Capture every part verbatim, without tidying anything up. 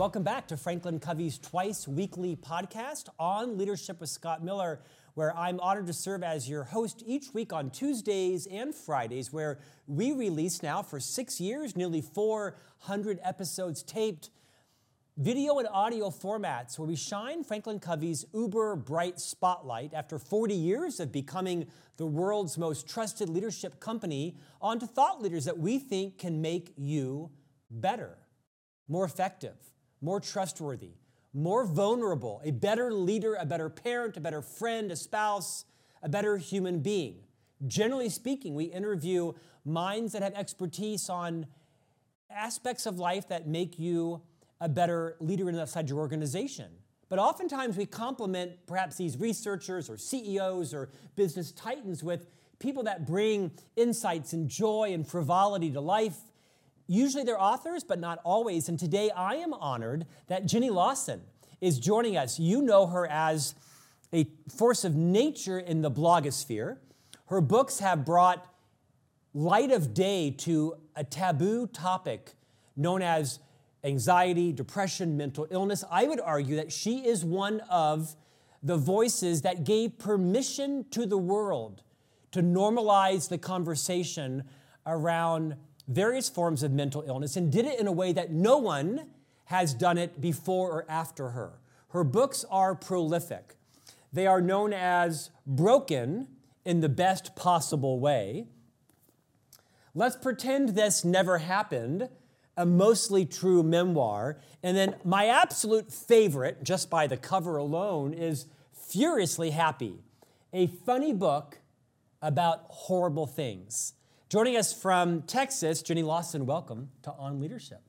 Welcome back to Franklin Covey's twice weekly podcast On Leadership with Scott Miller, where I'm honored to serve as your host each week on Tuesdays and Fridays, where we release now for six years, nearly four hundred episodes taped, video and audio formats where we shine Franklin Covey's uber bright spotlight after forty years of becoming the world's most trusted leadership company onto thought leaders that we think can make you better, more effective, more trustworthy, more vulnerable, a better leader, a better parent, a better friend, a spouse, a better human being. Generally speaking, we interview minds that have expertise on aspects of life that make you a better leader inside your organization. But oftentimes we complement perhaps these researchers or C E Os or business titans with people that bring insights and joy and frivolity to life. Usually they're authors, but not always. And today I am honored that Jenny Lawson is joining us. You know her as a force of nature in the blogosphere. Her books have brought light of day to a taboo topic known as anxiety, depression, mental illness. I would argue that she is one of the voices that gave permission to the world to normalize the conversation around various forms of mental illness and did it in a way that no one has done it before or after her. Her books are prolific. They are known as Broken in the Best Possible Way, Let's Pretend This Never Happened, a mostly true memoir. And then my absolute favorite, just by the cover alone, is Furiously Happy, a funny book about horrible things. Joining us from Texas, Jenny Lawson, welcome to On Leadership.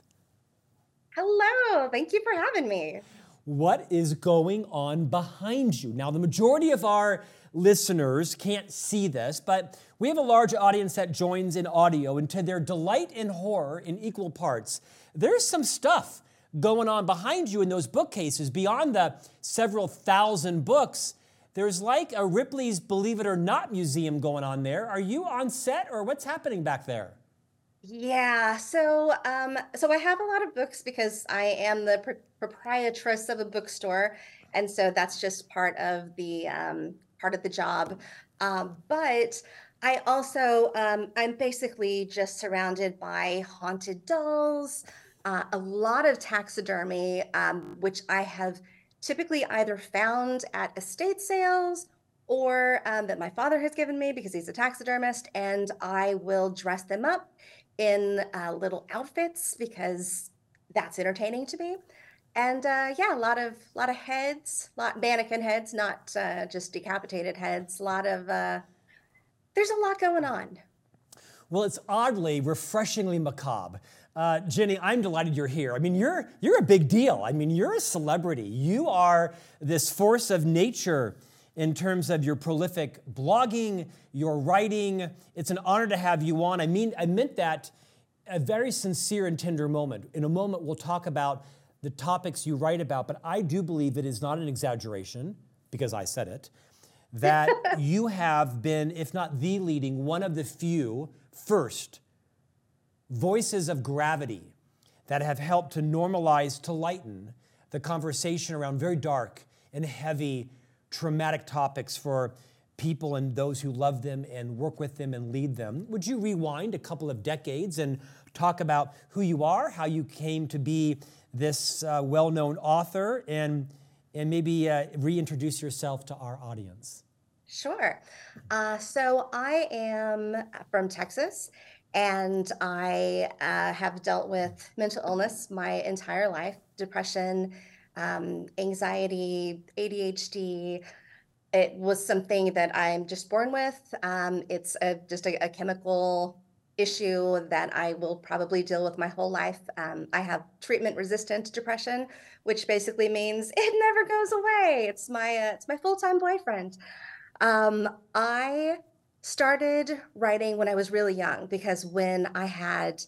Hello, thank you for having me. What is going on behind you? Now, the majority of our listeners can't see this, but we have a large audience that joins in audio, and to their delight and horror in equal parts, there's some stuff going on behind you in those bookcases. Beyond the several thousand books, there's like a Ripley's Believe It or Not museum going on there. Are you on set, or what's happening back there? Yeah, so um, so I have a lot of books because I am the pr- proprietress of a bookstore, and so that's just part of the um, part of the job. Um, but I also um, I'm basically just surrounded by haunted dolls, uh, a lot of taxidermy, um, which I have typically either found at estate sales or um, that my father has given me because he's a taxidermist, and I will dress them up in uh, little outfits because that's entertaining to me. And uh, yeah, a lot of lot of heads, lot mannequin heads, not uh, just decapitated heads. A lot of uh, there's a lot going on. Well, it's oddly, refreshingly macabre. Uh, Jenny, I'm delighted you're here. I mean, you're you're a big deal. I mean, you're a celebrity. You are this force of nature in terms of your prolific blogging, your writing. It's an honor to have you on. I mean, I meant that a very sincere and tender moment. In a moment, we'll talk about the topics you write about, but I do believe it is not an exaggeration, because I said it, that you have been, if not the leading, one of the few first voices of gravity that have helped to normalize, to lighten the conversation around very dark and heavy, traumatic topics for people and those who love them and work with them and lead them. Would you rewind a couple of decades and talk about who you are, how you came to be this uh, well-known author, and, and maybe uh, reintroduce yourself to our audience? Sure. Uh, so I am from Texas, and I uh, have dealt with mental illness my entire life, depression, um, anxiety, A D H D. It was something that I'm just born with. Um, it's a, just a, a chemical issue that I will probably deal with my whole life. Um, I have treatment-resistant depression, which basically means it never goes away. It's my uh, it's my full-time boyfriend. Um, I started writing when I was really young because when I had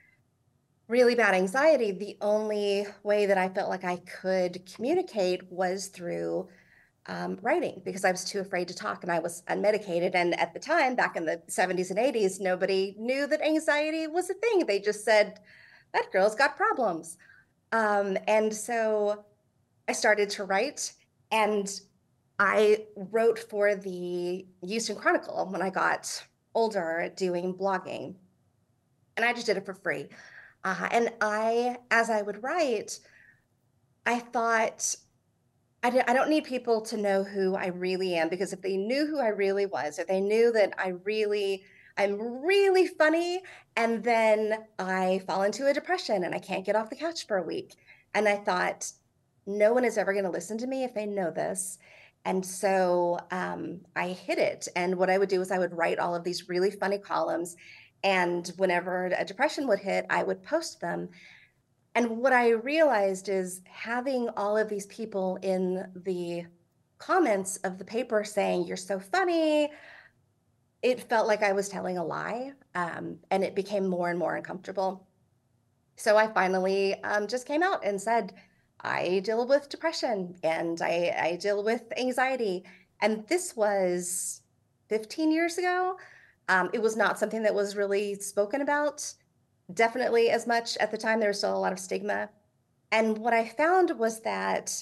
really bad anxiety, the only way that I felt like I could communicate was through um, writing because I was too afraid to talk and I was unmedicated. And at the time, back in the seventies and eighties, nobody knew that anxiety was a thing. They just said, that girl's got problems. Um, and so I started to write, and I wrote for the Houston Chronicle when I got older doing blogging, and I just did it for free. Uh, and I, as I would write, I thought, I, di- I don't need people to know who I really am, because if they knew who I really was, if they knew that I really, I'm really funny, and then I fall into a depression and I can't get off the couch for a week. And I thought, no one is ever going to listen to me if they know this. And so um, I hid it. And what I would do is I would write all of these really funny columns. And whenever a depression would hit, I would post them. And what I realized is having all of these people in the comments of the paper saying, "You're so funny," it felt like I was telling a lie. Um, and it became more and more uncomfortable. So I finally um, just came out and said, I deal with depression and I, I deal with anxiety. And this was fifteen years ago. Um, it was not something that was really spoken about, definitely as much at the time. There was still a lot of stigma. And what I found was that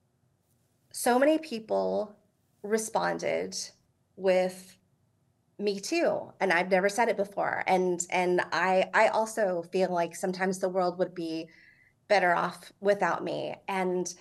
so many people responded with "Me too," and I've never said it before. And and I I also feel like sometimes the world would be better off without me. And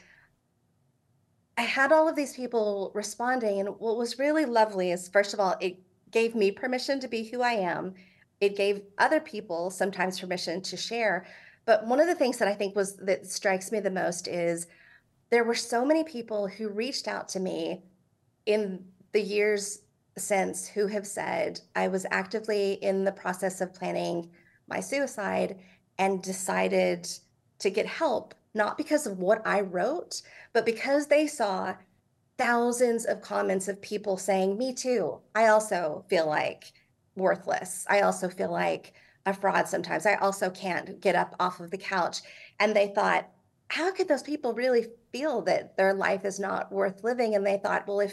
I had all of these people responding, and what was really lovely is, first of all, it gave me permission to be who I am. It gave other people sometimes permission to share. But one of the things that I think was that strikes me the most is there were so many people who reached out to me in the years since who have said, I was actively in the process of planning my suicide and decided to get help, not because of what I wrote, but because they saw thousands of comments of people saying, "Me too. I also feel like worthless. I also feel like a fraud sometimes. I also can't get up off of the couch." And they thought, how could those people really feel that their life is not worth living? And they thought, well, if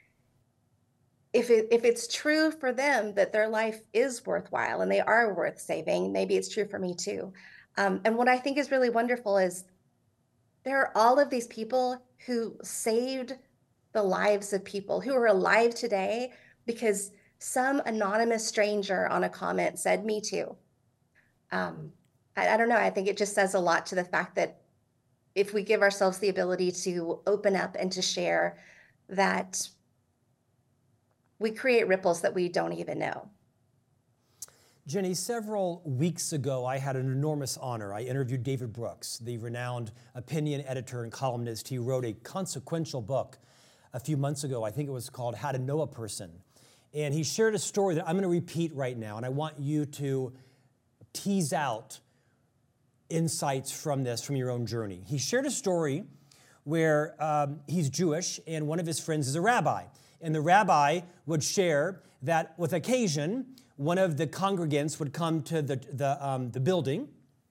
if it if it's true for them that their life is worthwhile and they are worth saving, maybe it's true for me too. Um, and what I think is really wonderful is there are all of these people who saved the lives of people who are alive today because some anonymous stranger on a comment said, "Me too." Um, I, I don't know. I think it just says a lot to the fact that if we give ourselves the ability to open up and to share, that we create ripples that we don't even know. Jenny, several weeks ago, I had an enormous honor. I interviewed David Brooks, the renowned opinion editor and columnist. He wrote a consequential book a few months ago. I think it was called How to Know a Person. And he shared a story that I'm going to repeat right now, and I want you to tease out insights from this, from your own journey. He shared a story where um, he's Jewish, and one of his friends is a rabbi. And the rabbi would share that with occasion, one of the congregants would come to the, the, um, the building,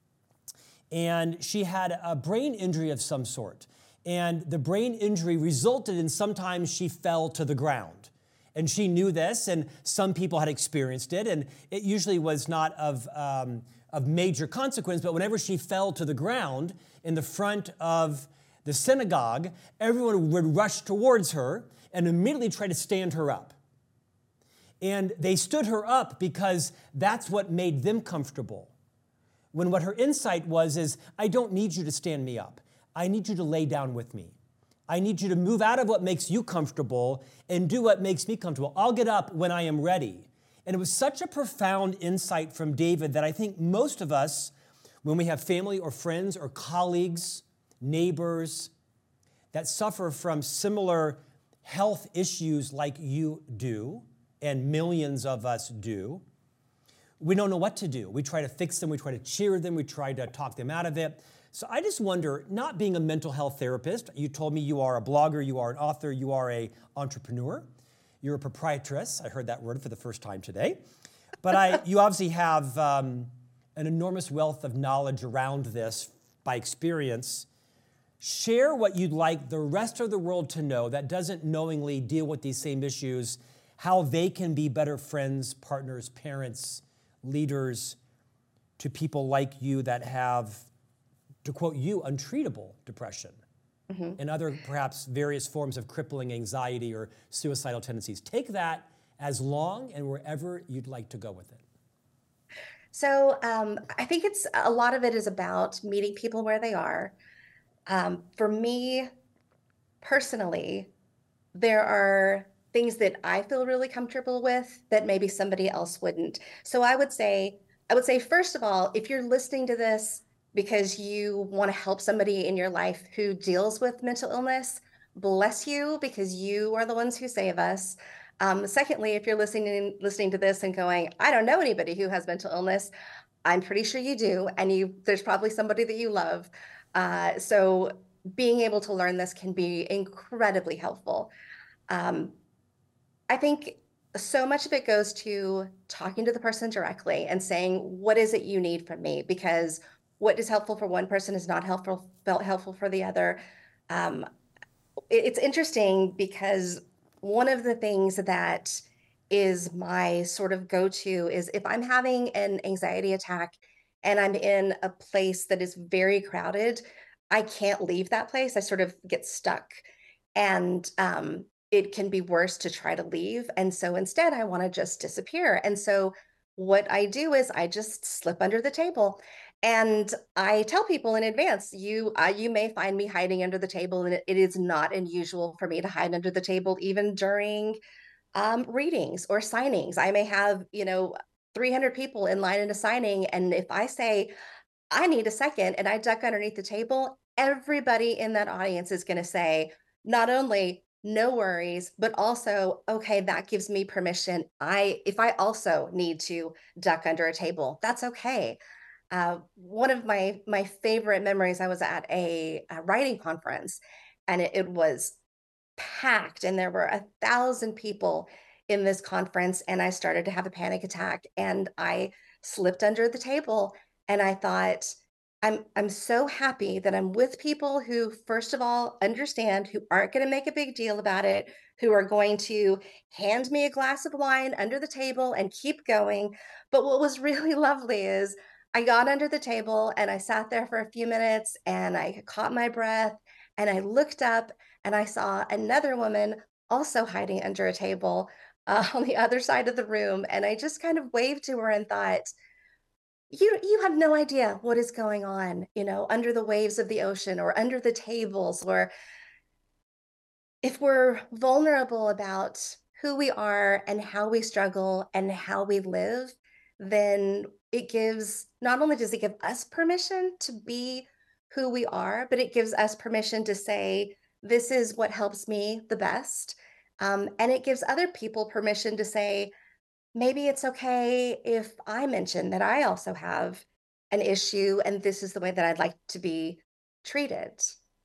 and she had a brain injury of some sort. And the brain injury resulted in sometimes she fell to the ground. And she knew this, and some people had experienced it, and it usually was not of, um, of major consequence, but whenever she fell to the ground in the front of the synagogue, everyone would rush towards her and immediately try to stand her up. And they stood her up because that's what made them comfortable. When what her insight was is, I don't need you to stand me up. I need you to lay down with me. I need you to move out of what makes you comfortable and do what makes me comfortable. I'll get up when I am ready. And it was such a profound insight from David that I think most of us, when we have family or friends or colleagues, neighbors that suffer from similar health issues like you do, and millions of us do, we don't know what to do. We try to fix them, we try to cheer them, we try to talk them out of it. So I just wonder, not being a mental health therapist, you told me you are a blogger, you are an author, you are an entrepreneur, you're a proprietress. I heard that word for the first time today. But I, you obviously have um, an enormous wealth of knowledge around this by experience. Share what you'd like the rest of the world to know that doesn't knowingly deal with these same issues, how they can be better friends, partners, parents, leaders to people like you that have to quote you, untreatable depression mm-hmm. and other perhaps various forms of crippling anxiety or suicidal tendencies. Take that as long and wherever you'd like to go with it. So um, I think it's a lot of it is about meeting people where they are. Um, for me personally, there are things that I feel really comfortable with that maybe somebody else wouldn't. So I would say, I would say, first of all, if you're listening to this because you want to help somebody in your life who deals with mental illness, bless you, because you are the ones who save us. Um, secondly, if you're listening listening to this and going, I don't know anybody who has mental illness, I'm pretty sure you do, and you there's probably somebody that you love. Uh, so being able to learn this can be incredibly helpful. Um, I think so much of it goes to talking to the person directly and saying, what is it you need from me? Because what is helpful for one person is not helpful, felt helpful for the other. Um, it, it's interesting because one of the things that is my sort of go-to is if I'm having an anxiety attack and I'm in a place that is very crowded, I can't leave that place. I sort of get stuck. And um, it can be worse to try to leave. And so instead, I want to just disappear. And so what I do is I just slip under the table. And I tell people in advance, you uh, you may find me hiding under the table, and it, it is not unusual for me to hide under the table, even during um, readings or signings. I may have, you know, three hundred people in line in a signing, and if I say, I need a second, and I duck underneath the table, everybody in that audience is going to say, not only no worries, but also, okay, that gives me permission. I, if I also need to duck under a table, that's okay. Uh, one of my my favorite memories, I was at a, a writing conference, and it, it was packed, and there were a thousand people in this conference, and I started to have a panic attack, and I slipped under the table, and I thought, I'm I'm so happy that I'm with people who, first of all, understand, who aren't going to make a big deal about it, who are going to hand me a glass of wine under the table and keep going. But what was really lovely is I got under the table and I sat there for a few minutes and I caught my breath and I looked up and I saw another woman also hiding under a table uh, on the other side of the room. And I just kind of waved to her and thought, you you have no idea what is going on, you know, under the waves of the ocean or under the tables, or if we're vulnerable about who we are and how we struggle and how we live, then it gives, not only does it give us permission to be who we are, but it gives us permission to say, this is what helps me the best. Um, and it gives other people permission to say, maybe it's okay if I mention that I also have an issue and this is the way that I'd like to be treated.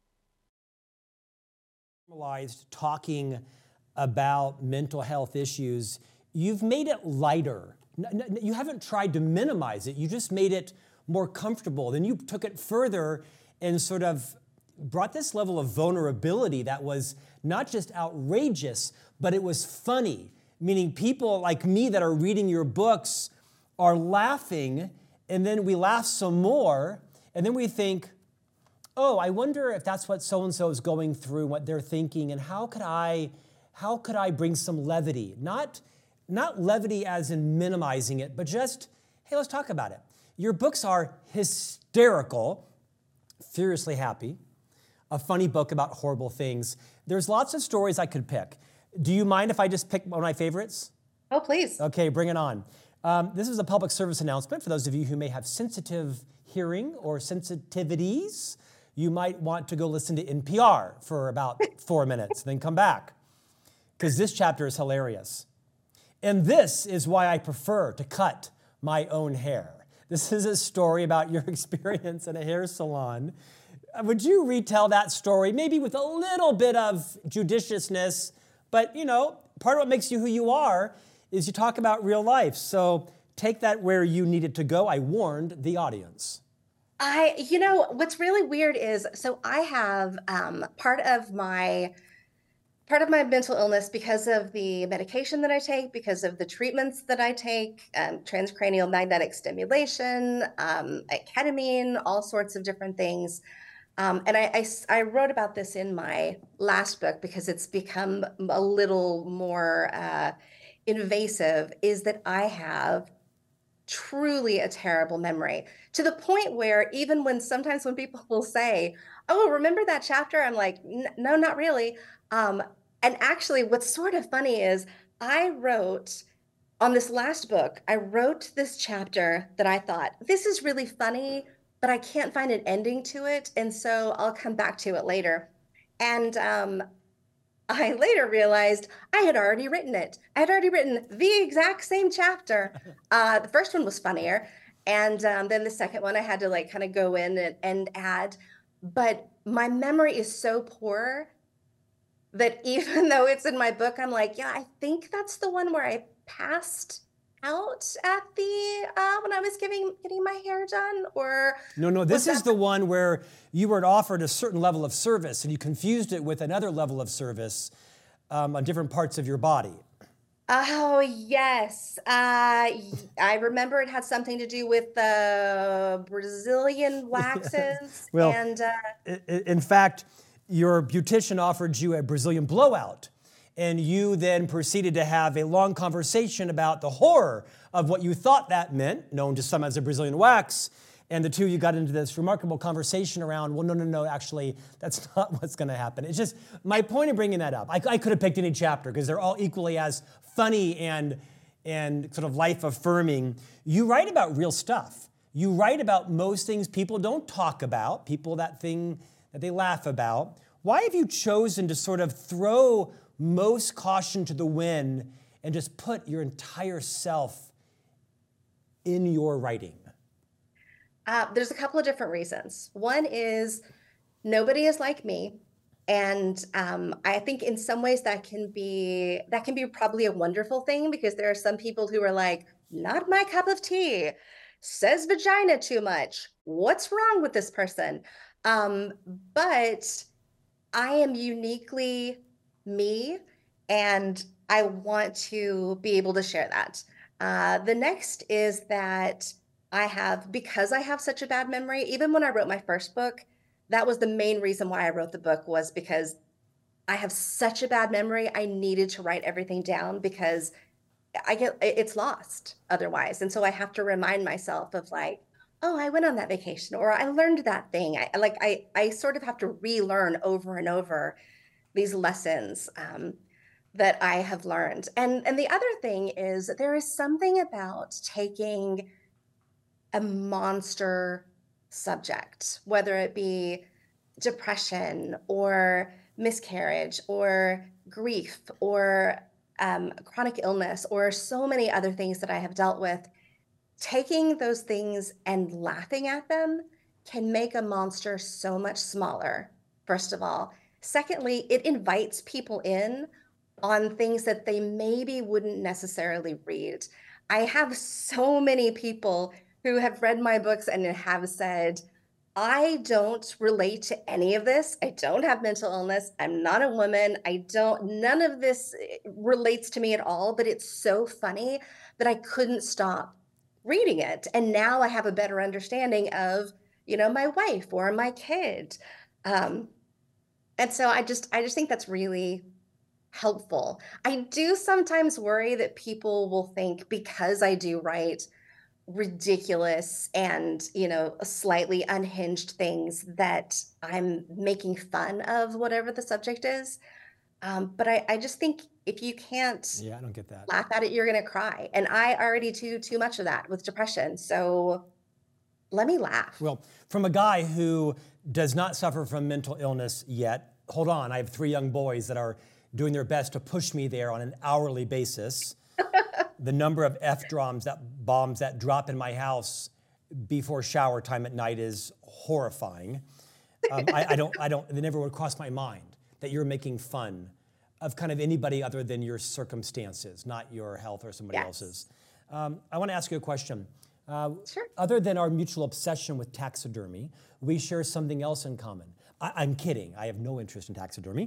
Normalized talking about mental health issues, you've made it lighter. You haven't tried to minimize it. You just made it more comfortable. Then you took it further and sort of brought this level of vulnerability that was not just outrageous, but it was funny. Meaning people like me that are reading your books are laughing, and then we laugh some more, and then we think, oh, I wonder if that's what so-and-so is going through, what they're thinking, and how could I, how could I bring some levity? Not, not levity as in minimizing it, but just, hey, let's talk about it. Your books are hysterical, Furiously Happy, a funny book about horrible things. There's lots of stories I could pick. Do you mind if I just pick one of my favorites? Oh, please. Okay, bring it on. Um, this is a public service announcement for those of you who may have sensitive hearing or sensitivities. You might want to go listen to N P R for about four minutes, then come back, because this chapter is hilarious. And this is why I prefer to cut my own hair. This is a story about your experience in a hair salon. Would you retell that story, maybe with a little bit of judiciousness? But, you know, part of what makes you who you are is you talk about real life. So take that where you need it to go. I warned the audience. I, you know, what's really weird is, so I have um, part of my part of my mental illness because of the medication that I take, because of the treatments that I take, um, transcranial magnetic stimulation, um, ketamine, all sorts of different things. Um, and I, I, I wrote about this in my last book because it's become a little more uh, invasive, is that I have truly a terrible memory, to the point where even when sometimes when people will say, "Oh, remember that chapter?" I'm like, "No, not really." Um, and actually, what's sort of funny is I wrote on this last book, I wrote this chapter that I thought, this is really funny, but I can't find an ending to it. And so I'll come back to it later. And um, I later realized I had already written it. I had already written the exact same chapter. Uh, the first one was funnier. And um, then the second one, I had to like kind of go in and, and add. But my memory is so poor that even though it's in my book, I'm like, yeah, I think that's the one where I passed out at the uh, when I was giving getting my hair done, or No, no, was this is that? the one where you were offered a certain level of service and you confused it with another level of service um, on different parts of your body. Oh yes, uh, y- I remember it had something to do with the Brazilian waxes, Well, and uh, i- i- in fact, your beautician offered you a Brazilian blowout, and you then proceeded to have a long conversation about the horror of what you thought that meant, known to some as a Brazilian wax. And the two, you got into this remarkable conversation around, well, no, no, no, actually, that's not what's going to happen. It's just my point of bringing that up. I, I could have picked any chapter because they're all equally as funny and, and sort of life-affirming. You write about real stuff. You write about most things people don't talk about, people that thing that they laugh about. Why have you chosen to sort of throw most caution to the wind and just put your entire self in your writing? uh, there's a couple of different reasons. One is nobody is like me. And um, I think in some ways that can be that can be probably a wonderful thing, because there are some people who are like, not my cup of tea, says vagina too much. What's wrong with this person? Um, but I am uniquely me, and I want to be able to share that. Uh, the next is that I have, because I have such a bad memory, even when I wrote my first book, that was the main reason why I wrote the book, was because I have such a bad memory. I needed to write everything down because I get it's lost otherwise. And so I have to remind myself of like, oh, I went on that vacation, or I learned that thing. I like I I sort of have to relearn over and over these lessons um, that I have learned. And and the other thing is there is something about taking a monster subject, whether it be depression or miscarriage or grief or um, chronic illness or so many other things that I have dealt with, taking those things and laughing at them can make a monster so much smaller, first of all. Secondly, it invites people in on things that they maybe wouldn't necessarily read. I have so many people who have read my books and have said, I don't relate to any of this. I don't have mental illness. I'm not a woman. I don't, none of this eh, relates to me at all, but it's so funny that I couldn't stop reading it. And now I have a better understanding of, you know, my wife or my kid. Um, and so I just, I just think that's really helpful. I do sometimes worry that people will think, because I do write ridiculous and, you know, slightly unhinged things, that I'm making fun of whatever the subject is. Um, but I, I just think if you can't Yeah, I don't get that. laugh at it, you're going to cry. And I already do too much of that with depression. So let me laugh. Well, from a guy who does not suffer from mental illness yet, hold on, I have three young boys that are doing their best to push me there on an hourly basis. The number of F-bombs that bombs that drop in my house before shower time at night is horrifying. Um, I, I don't, I don't, it never would cross my mind that you're making fun of kind of anybody other than your circumstances, not your health or somebody Yes. else's. Um, I want to ask you a question. Uh, Sure. Other than our mutual obsession with taxidermy, we share something else in common. I, I'm kidding. I have no interest in taxidermy.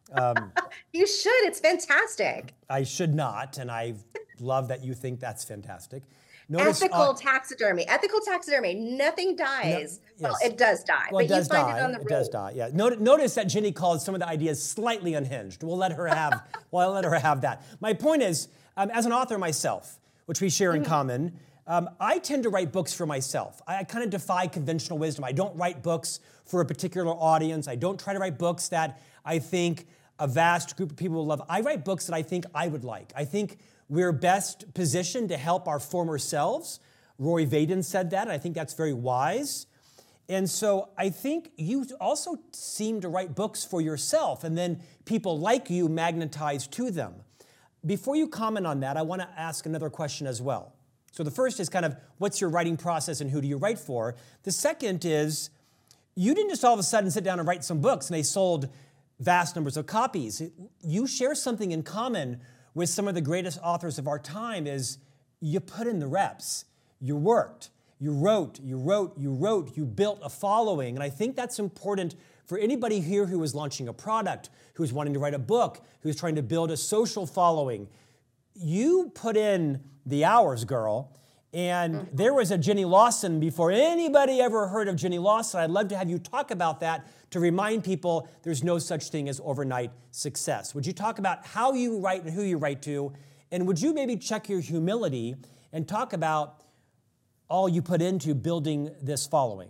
You should. It's fantastic. I should not, and I love that you think that's fantastic. Notice, Ethical uh, taxidermy. Ethical taxidermy. Nothing dies. No, well, yes. it does die, Well, it but you does find die. it on the It road. does die. Yeah. Notice, notice that Ginny called some of the ideas slightly unhinged. We'll let her have. Well, I'll let her have that. My point is, um, as an author myself, which we share in mm-hmm. common, um, I tend to write books for myself. I, I kind of defy conventional wisdom. I don't write books for a particular audience. I don't try to write books that I think a vast group of people will love. I write books that I think I would like. I think we're best positioned to help our former selves. Rory Vaden said that, and I think that's very wise. And so I think you also seem to write books for yourself, and then people like you magnetize to them. Before you comment on that, I want to ask another question as well. So the first is kind of, what's your writing process and who do you write for? The second is, you didn't just all of a sudden sit down and write some books and they sold vast numbers of copies. You share something in common with some of the greatest authors of our time is you put in the reps. You worked, you wrote, you wrote, you wrote, you built a following. And I think that's important for anybody here who is launching a product, who's wanting to write a book, who's trying to build a social following. You put in the hours, girl. And there was a Ginny Lawson before anybody ever heard of Ginny Lawson. I'd love to have you talk about that to remind people there's no such thing as overnight success. Would you talk about how you write and who you write to? And would you maybe check your humility and talk about all you put into building this following?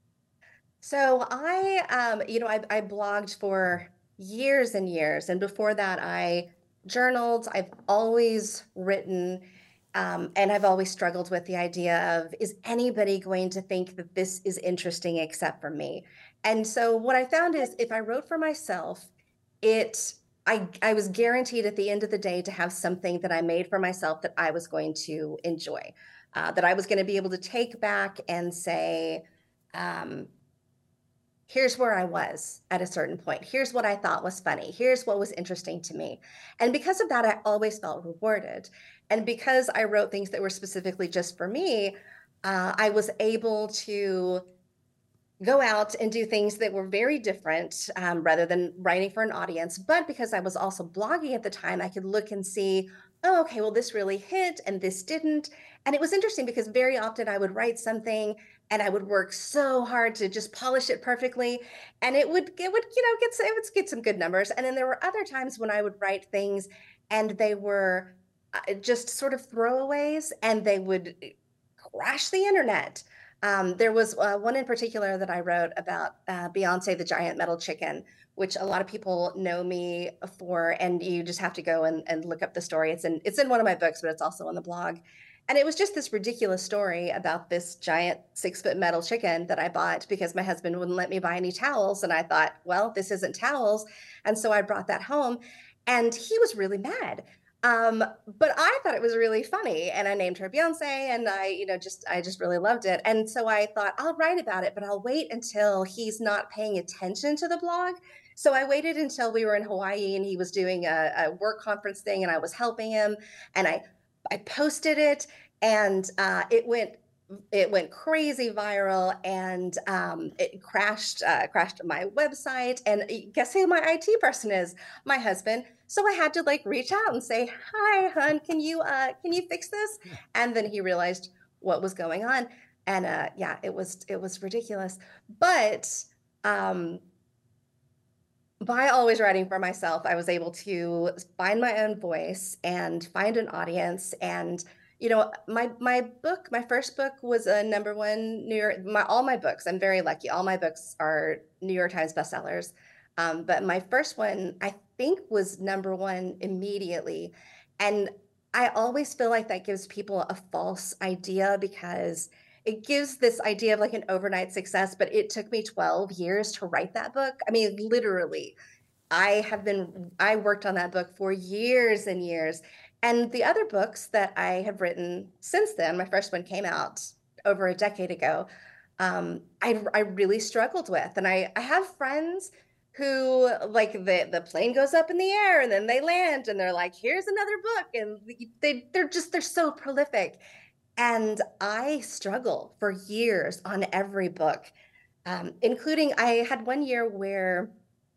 So I, um, you know, I, I blogged for years and years. And before that, I journaled. I've always written. Um, and I've always struggled with the idea of, is anybody going to think that this is interesting except for me? And so what I found is if I wrote for myself, it I, I was guaranteed at the end of the day to have something that I made for myself that I was going to enjoy, uh, that I was going to be able to take back and say, um, here's where I was at a certain point. Here's what I thought was funny. Here's what was interesting to me. And because of that, I always felt rewarded. And because I wrote things that were specifically just for me, uh, I was able to go out and do things that were very different um, rather than writing for an audience. But because I was also blogging at the time, I could look and see, oh, okay, well, this really hit and this didn't. And it was interesting because very often I would write something and I would work so hard to just polish it perfectly. And it would, it would, you know, get, it would get some good numbers. And then there were other times when I would write things and they were just sort of throwaways and they would crash the internet. Um, there was uh, one in particular that I wrote about uh, Beyonce, the giant metal chicken, which a lot of people know me for, and you just have to go and, and look up the story. It's in it's in one of my books, but it's also on the blog. And it was just this ridiculous story about this giant six-foot metal chicken that I bought because my husband wouldn't let me buy any towels. And I thought, well, this isn't towels. And so I brought that home, and he was really mad. Um, but I thought it was really funny, and I named her Beyonce, and I, you know, just, I just really loved it. And so I thought I'll write about it, but I'll wait until he's not paying attention to the blog. So I waited until we were in Hawaii and he was doing a, a work conference thing and I was helping him, and I, I posted it, and uh, it went it went crazy viral, and um, it crashed uh, crashed my website. And guess who my I T person is? My husband. So I had to like reach out and say, "Hi, hon, can you uh, can you fix this?" And then he realized what was going on, and uh, yeah, it was it was ridiculous. But um, by always writing for myself, I was able to find my own voice and find an audience. And you know, my my book, my first book was a number one New York. My all my books, I'm very lucky. All my books are New York Times bestsellers. Um, but my first one, I think, was number one immediately. And I always feel like that gives people a false idea because it gives this idea of like an overnight success. But it took me twelve years to write that book. I mean, literally, I have been, I worked on that book for years and years. And the other books that I have written since then, my first one came out over a decade ago, um, I, I really struggled with. And I, I have friends who like the, the plane goes up in the air and then they land and they're like, here's another book. And they, they're just, they're so prolific. And I struggle for years on every book, um, including I had one year where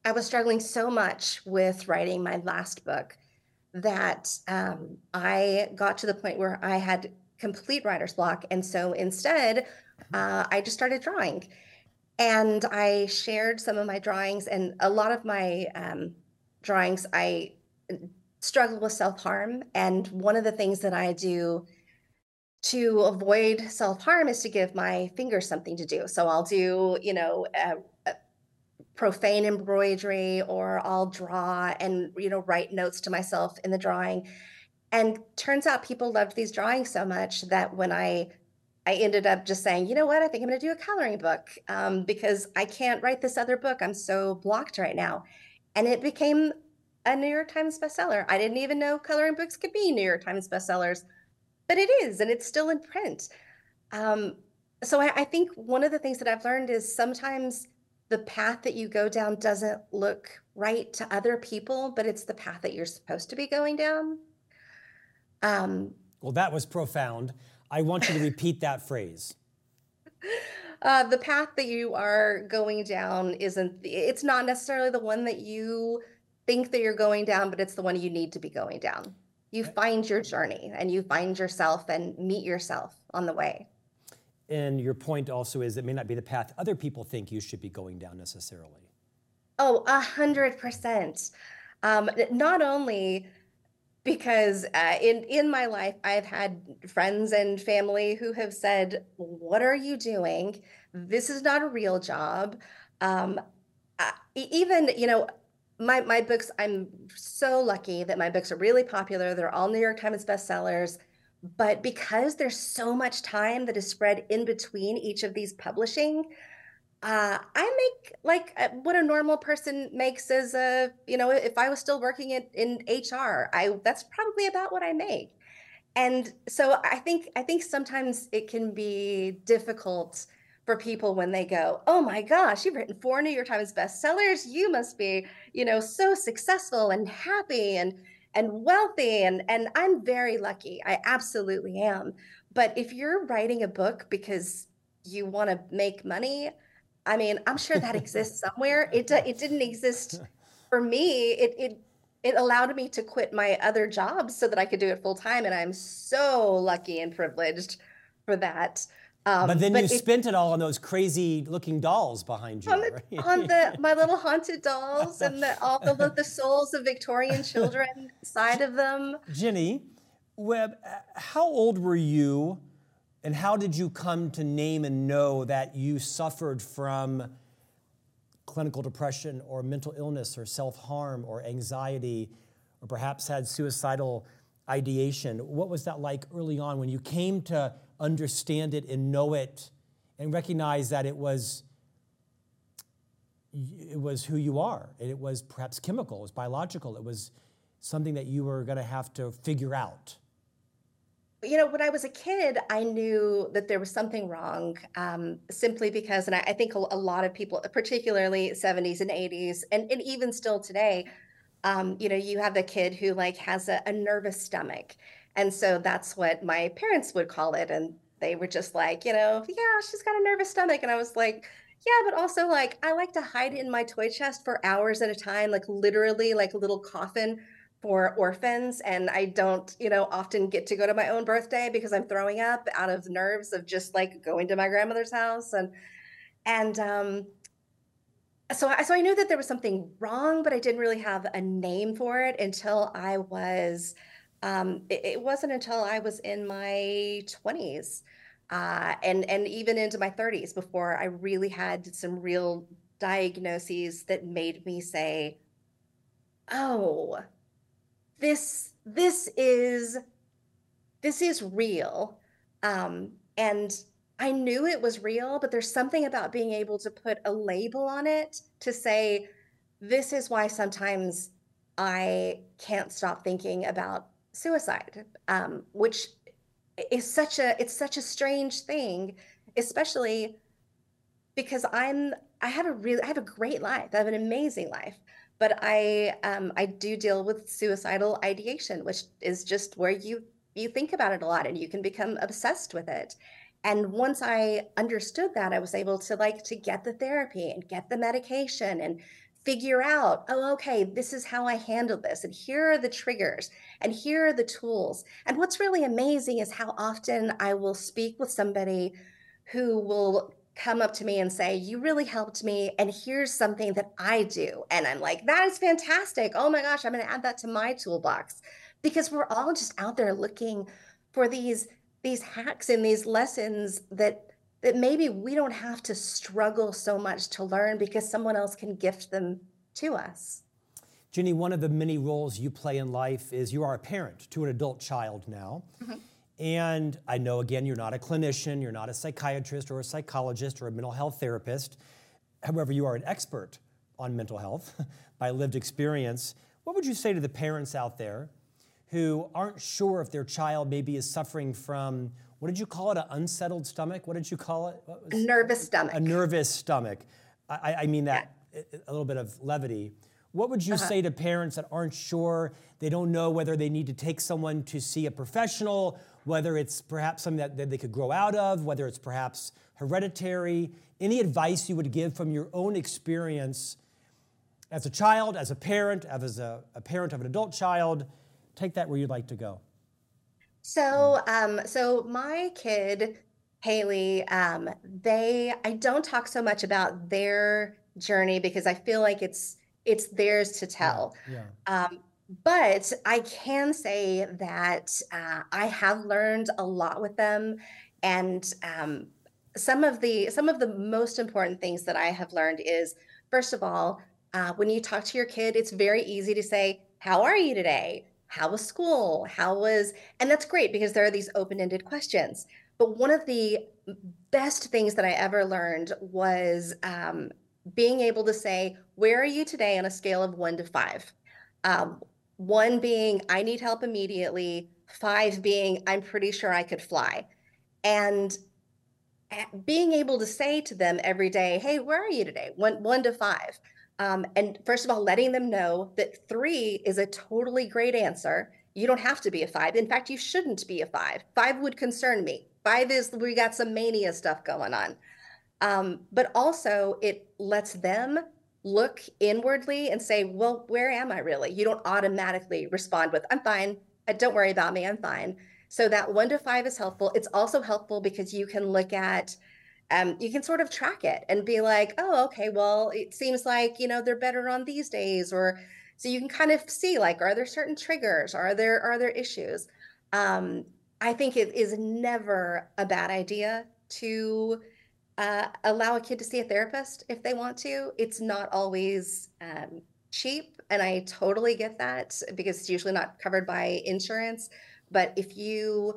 I was struggling so much with writing my last book that um, I got to the point where I had complete writer's block. And so instead, uh, I just started drawing. And I shared some of my drawings, and a lot of my um, drawings, I uh, struggle with self-harm. And one of the things that I do to avoid self-harm is to give my fingers something to do. So I'll do, you know, uh, uh, profane embroidery, or I'll draw and, you know, write notes to myself in the drawing. And turns out people loved these drawings so much that when I I ended up just saying, you know what, I think I'm going to do a coloring book um, because I can't write this other book. I'm so blocked right now. And it became a New York Times bestseller. I didn't even know coloring books could be New York Times bestsellers, but it is, and it's still in print. Um, so I, I think one of the things that I've learned is sometimes the path that you go down doesn't look right to other people, but it's the path that you're supposed to be going down. Um, Well, that was profound. I want you to repeat that phrase. uh, the path that you are going down isn't, it's not necessarily the one that you think that you're going down, but it's the one you need to be going down. You find your journey and you find yourself and meet yourself on the way. And your point also is it may not be the path other people think you should be going down necessarily. Oh, a hundred percent. Um, not only because uh, in in my life I've had friends and family who have said, "What are you doing? This is not a real job." Um, uh, e- even you know, my my books. I'm so lucky that my books are really popular. They're all New York Times bestsellers. But because there's so much time that is spread in between each of these publishing, uh, I make like uh, what a normal person makes as a, you know, if I was still working in, in H R, I that's probably about what I make. And so I think I think sometimes it can be difficult for people when they go, "Oh my gosh, you've written four New York Times bestsellers. You must be, you know, so successful and happy and and wealthy." And and I'm very lucky. I absolutely am. But if you're writing a book because you want to make money, I mean, I'm sure that exists somewhere. It d- it didn't exist for me. It it it allowed me to quit my other jobs so that I could do it full time, and I'm so lucky and privileged for that. But Um, then you but if spent it all on those crazy looking dolls behind on you, the on right? the my little haunted dolls and the all the the souls of Victorian children inside of them. Jenny, Webb, how old were you and how did you come to name and know that you suffered from clinical depression or mental illness or self-harm or anxiety or perhaps had suicidal ideation? What was that like early on when you came to understand it and know it and recognize that it was it was who you are, and it was perhaps chemical, it was biological, it was something that you were going to have to figure out? You know, when I was a kid, I knew that there was something wrong, um, simply because, and I, I think a, a lot of people, particularly seventies and eighties, and, and even still today, um, you know, you have the kid who like has a, a nervous stomach. And so that's what my parents would call it. And they were just like, you know, yeah, she's got a nervous stomach. And I was like, yeah, but also like, I like to hide it in my toy chest for hours at a time, like literally like a little coffin for orphans. And I don't, you know, often get to go to my own birthday because I'm throwing up out of nerves of just like going to my grandmother's house. And, and, um, so I so I knew that there was something wrong, but I didn't really have a name for it until I was, um, it, it wasn't until I was in my twenties, uh, and and even into my thirties before I really had some real diagnoses that made me say, "Oh, this this is this is real." Um, and I knew it was real, but there's something about being able to put a label on it to say, this is why sometimes I can't stop thinking about suicide, um, which is such a it's such a strange thing, especially because I'm I have a really I have a great life. I have an amazing life. But I um I do deal with suicidal ideation, which is just where you you think about it a lot and you can become obsessed with it. And once I understood that, I was able to like to get the therapy and get the medication and figure out, oh, okay, this is how I handle this. And here are the triggers and here are the tools. And what's really amazing is how often I will speak with somebody who will come up to me and say, you really helped me. And here's something that I do. And I'm like, that is fantastic. Oh my gosh, I'm going to add that to my toolbox, because we're all just out there looking for these these hacks and these lessons that that maybe we don't have to struggle so much to learn because someone else can gift them to us. Ginny, one of the many roles you play in life is you are a parent to an adult child now. Mm-hmm. And I know, again, you're not a clinician, you're not a psychiatrist or a psychologist or a mental health therapist. However, you are an expert on mental health by lived experience. What would you say to the parents out there who aren't sure if their child maybe is suffering from, what did you call it, an unsettled stomach? What did you call it? What was, a nervous stomach. A nervous stomach. I, I mean that, yeah. a little bit of levity. What would you uh-huh. say to parents that aren't sure, they don't know whether they need to take someone to see a professional, whether it's perhaps something that, that they could grow out of, whether it's perhaps hereditary? Any advice you would give from your own experience as a child, as a parent, as a, a parent of an adult child? Take that where you'd like to go. So, um, so my kid, Haley, um, they, I don't talk so much about their journey because I feel like it's, it's theirs to tell. Yeah. yeah. Um, but I can say that uh, I have learned a lot with them, and um, some of the some of the most important things that I have learned is, first of all, uh, when you talk to your kid, it's very easy to say, "How are you today? How was school? How was," and that's great because there are these open-ended questions. But one of the best things that I ever learned was um, being able to say, where are you today on a scale of one to five? Um, one being, I need help immediately. Five being, I'm pretty sure I could fly. And being able to say to them every day, hey, where are you today? One, one to five. Um, and first of all, letting them know that three is a totally great answer. You don't have to be a five. In fact, you shouldn't be a five. Five would concern me. Five is, we got some mania stuff going on. Um, but also it lets them look inwardly and say, well, where am I really? You don't automatically respond with, I'm fine. Uh, Don't worry about me. I'm fine. So that one to five is helpful. It's also helpful because you can look at, um, you can sort of track it and be like, oh, okay, well, it seems like, you know, they're better on these days. Or so you can kind of see, like, are there certain triggers? Are there, are there issues? Um, I think it is never a bad idea to uh, allow a kid to see a therapist if they want to. It's not always um, cheap, and I totally get that because it's usually not covered by insurance. But if you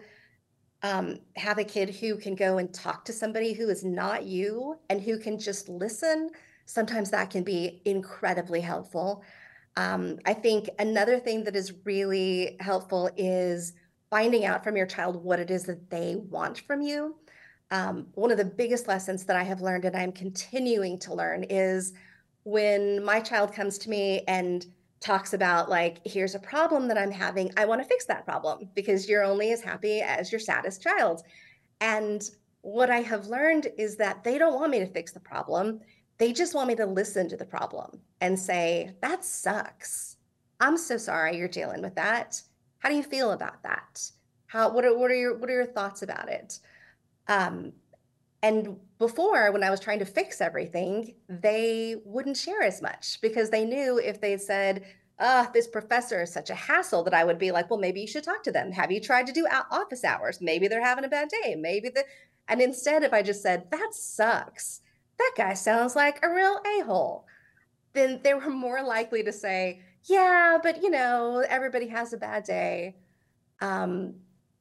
um, have a kid who can go and talk to somebody who is not you and who can just listen, sometimes that can be incredibly helpful. Um, I think another thing that is really helpful is finding out from your child what it is that they want from you. Um, one of the biggest lessons that I have learned and I'm continuing to learn is when my child comes to me and talks about, like, here's a problem that I'm having, I want to fix that problem because you're only as happy as your saddest child. And what I have learned is that they don't want me to fix the problem. They just want me to listen to the problem and say, that sucks. I'm so sorry you're dealing with that. How do you feel about that? How, what are, what are your, what are your thoughts about it? Um, and before, when I was trying to fix everything, they wouldn't share as much because they knew if they said, ah, this professor is such a hassle, that I would be like, well, maybe you should talk to them. Have you tried to do out office hours? Maybe they're having a bad day. Maybe the, and instead, if I just said, that sucks, that guy sounds like a real a-hole, then they were more likely to say, yeah, but you know, everybody has a bad day. Um,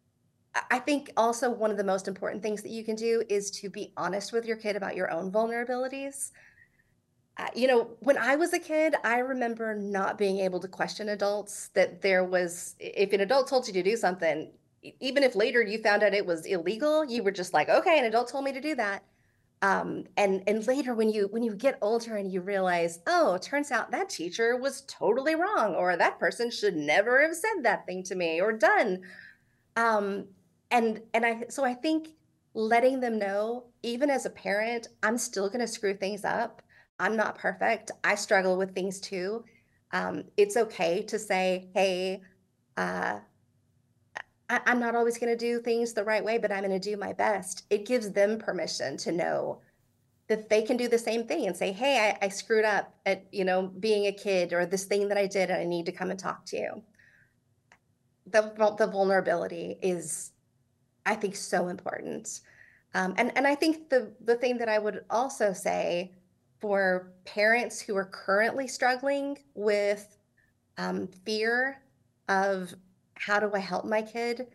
I think also one of the most important things that you can do is to be honest with your kid about your own vulnerabilities. Uh, you know, when I was a kid, I remember not being able to question adults, that there was, if an adult told you to do something, e- even if later you found out it was illegal, you were just like, okay, an adult told me to do that. Um, and and later when you when you get older and you realize, oh, it turns out that teacher was totally wrong, or that person should never have said that thing to me or done. Um, and and I so I think letting them know, even as a parent, I'm still going to screw things up, I'm not perfect. I struggle with things too. Um, it's okay to say, hey, uh, I, I'm not always going to do things the right way, but I'm going to do my best. It gives them permission to know that they can do the same thing and say, hey, I, I screwed up at, you know, being a kid, or this thing that I did and I need to come and talk to you. The, the vulnerability is, I think, so important. Um, and, and I think the, the thing that I would also say for parents who are currently struggling with um, fear of how do I help my kid,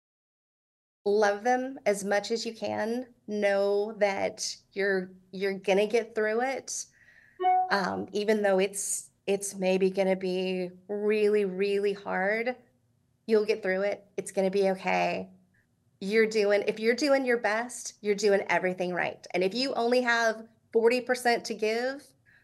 love them as much as you can. Know that you're you're gonna get through it, um, even though it's it's maybe gonna be really, really hard. You'll get through it. It's gonna be okay. You're doing if you're doing your best, you're doing everything right. And if you only have forty percent to give,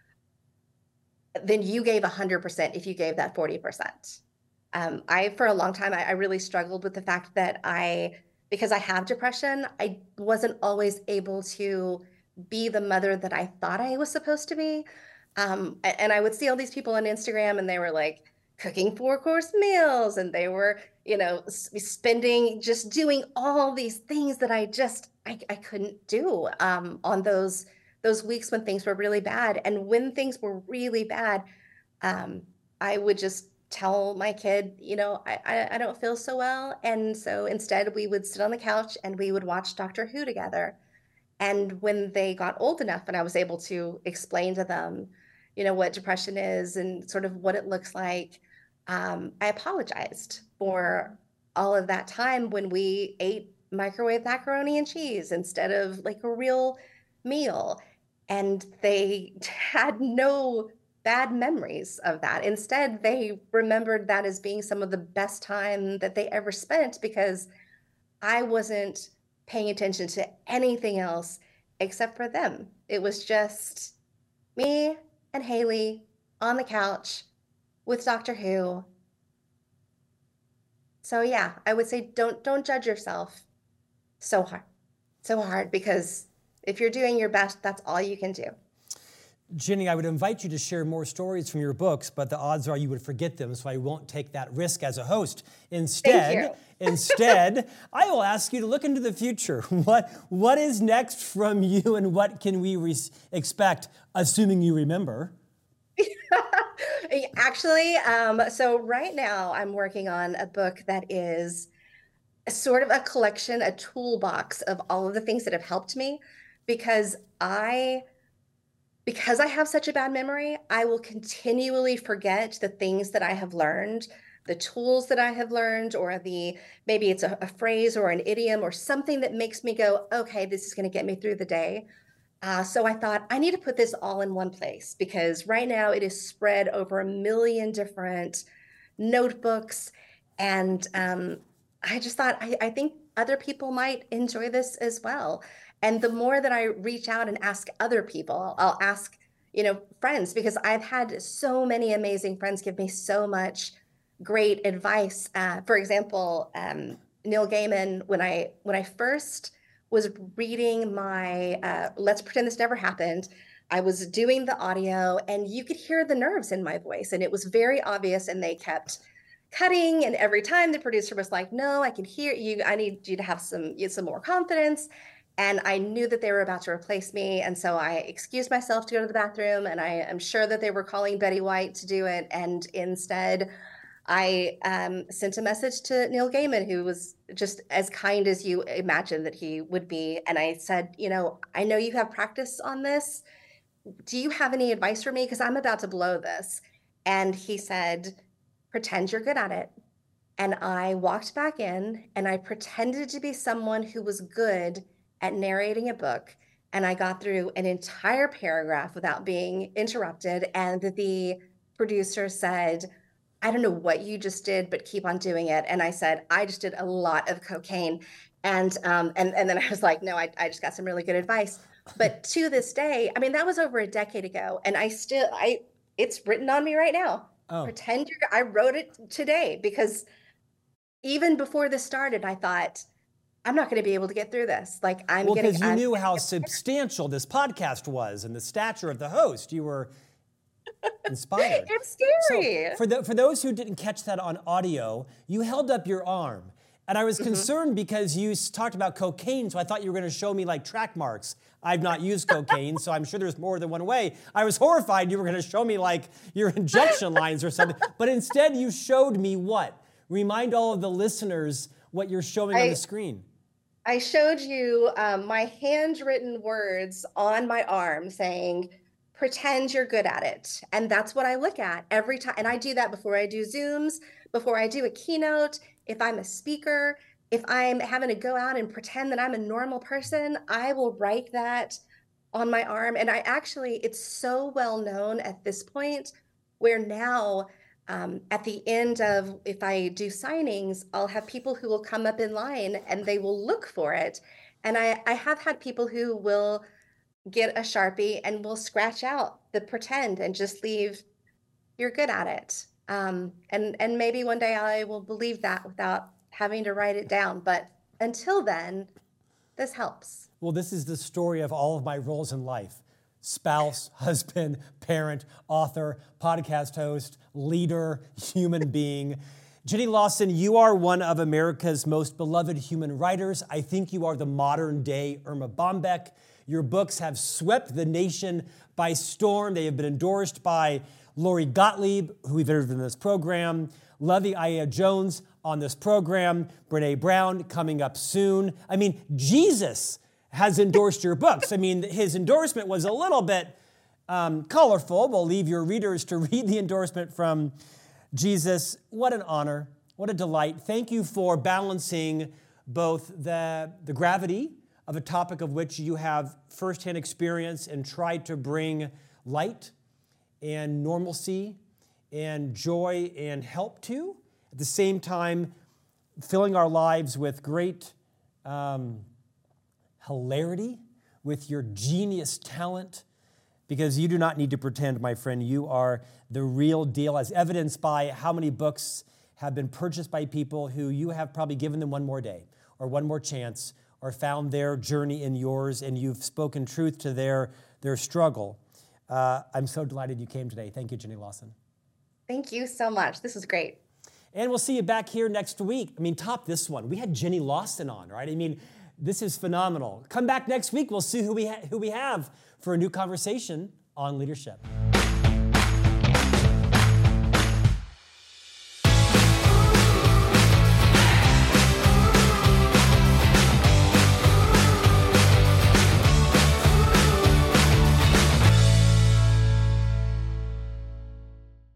then you gave one hundred percent if you gave that forty percent. Um, I, for a long time, I, I really struggled with the fact that I, because I have depression, I wasn't always able to be the mother that I thought I was supposed to be. Um, a- and I would see all these people on Instagram and they were like cooking four course meals and they were, you know, s- spending, just doing all these things that I just, I, I couldn't do um, on those those weeks when things were really bad. And when things were really bad, um, I would just tell my kid, you know, I, I, I don't feel so well. And so instead, we would sit on the couch and we would watch Doctor Who together. And when they got old enough and I was able to explain to them, you know, what depression is and sort of what it looks like, um, I apologized for all of that time when we ate microwave macaroni and cheese instead of like a real meal. And they had no bad memories of that. Instead, they remembered that as being some of the best time that they ever spent because I wasn't paying attention to anything else except for them. It was just me and Haley on the couch with Doctor Who. So yeah, I would say don't don't judge yourself so hard. So hard because if you're doing your best, that's all you can do. Jenny, I would invite you to share more stories from your books, but the odds are you would forget them, so I won't take that risk as a host. Instead, instead, I will ask you to look into the future. What what is next from you, and what can we re- expect, assuming you remember? Actually, um, so right now I'm working on a book that is sort of a collection, a toolbox of all of the things that have helped me because I because I have such a bad memory, I will continually forget the things that I have learned, the tools that I have learned, or the maybe it's a, a phrase or an idiom or something that makes me go, okay, this is going to get me through the day. Uh, so I thought I need to put this all in one place because right now it is spread over a million different notebooks. And um, I just thought, I, I think other people might enjoy this as well. And the more that I reach out and ask other people, I'll ask, you know, friends, because I've had so many amazing friends give me so much great advice. Uh, for example, um, Neil Gaiman, when I when I first was reading my uh, Let's Pretend This Never Happened, I was doing the audio and you could hear the nerves in my voice and it was very obvious and they kept cutting and every time the producer was like, no, I can hear you. I need you to have some, some more confidence. And I knew that they were about to replace me. And so I excused myself to go to the bathroom and I am sure that they were calling Betty White to do it. And instead I um, sent a message to Neil Gaiman, who was just as kind as you imagine that he would be. And I said, you know, I know you have practice on this. Do you have any advice for me? Because I'm about to blow this. And he said, pretend you're good at it. And I walked back in and I pretended to be someone who was good at narrating a book. And I got through an entire paragraph without being interrupted. And the producer said, I don't know what you just did, but keep on doing it. And I said, I just did a lot of cocaine. And um, and, and then I was like, no, I, I just got some really good advice. But to this day, I mean, that was over a decade ago. And I still, I, it's written on me right now. Oh. Pretend you're, I wrote it today because even before this started, I thought, I'm not going to be able to get through this. Like I'm Well, getting. because you I'm, knew how substantial this podcast was and the stature of the host. You were inspired. It's So scary. for, the, for those who didn't catch that on audio, you held up your arm. And I was concerned mm-hmm. because you talked about cocaine, so I thought you were going to show me like track marks. I've not used cocaine, so I'm sure there's more than one way. I was horrified you were going to show me like your injection lines or something. But instead you showed me what? Remind all of the listeners what you're showing I, on the screen. I showed you um, my handwritten words on my arm saying, pretend you're good at it. And that's what I look at every time. And I do that before I do Zooms, before I do a keynote. If I'm a speaker, if I'm having to go out and pretend that I'm a normal person, I will write that on my arm. And I actually, it's so well known at this point where now um, at the end of, if I do signings, I'll have people who will come up in line and they will look for it. And I, I have had people who will get a Sharpie and will scratch out the pretend and just leave, you're good at it. Um, and, and maybe one day I will believe that without having to write it down. But until then, this helps. Well, this is the story of all of my roles in life. Spouse, husband, parent, author, podcast host, leader, human being. Jenny Lawson, you are one of America's most beloved human writers. I think you are the modern day Erma Bombeck. Your books have swept the nation by storm. They have been endorsed by Lori Gottlieb, who we've interviewed in this program, Lovey Aya Jones on this program, Brene Brown coming up soon. I mean, Jesus has endorsed your books. I mean, his endorsement was a little bit um, colorful. We'll leave your readers to read the endorsement from Jesus. What an honor. What a delight. Thank you for balancing both the, the gravity of a topic of which you have firsthand experience and tried to bring light and normalcy and joy and help to, at the same time filling our lives with great um, hilarity, with your genius talent, because you do not need to pretend, my friend. You are the real deal, as evidenced by how many books have been purchased by people who you have probably given them one more day or one more chance or found their journey in yours, and you've spoken truth to their, their struggle. Uh, I'm so delighted you came today. Thank you, Jenny Lawson. Thank you so much. This was great. And we'll see you back here next week. I mean, top this one. We had Jenny Lawson on, right? I mean, this is phenomenal. Come back next week. We'll see who we, ha- who we have for a new conversation on leadership.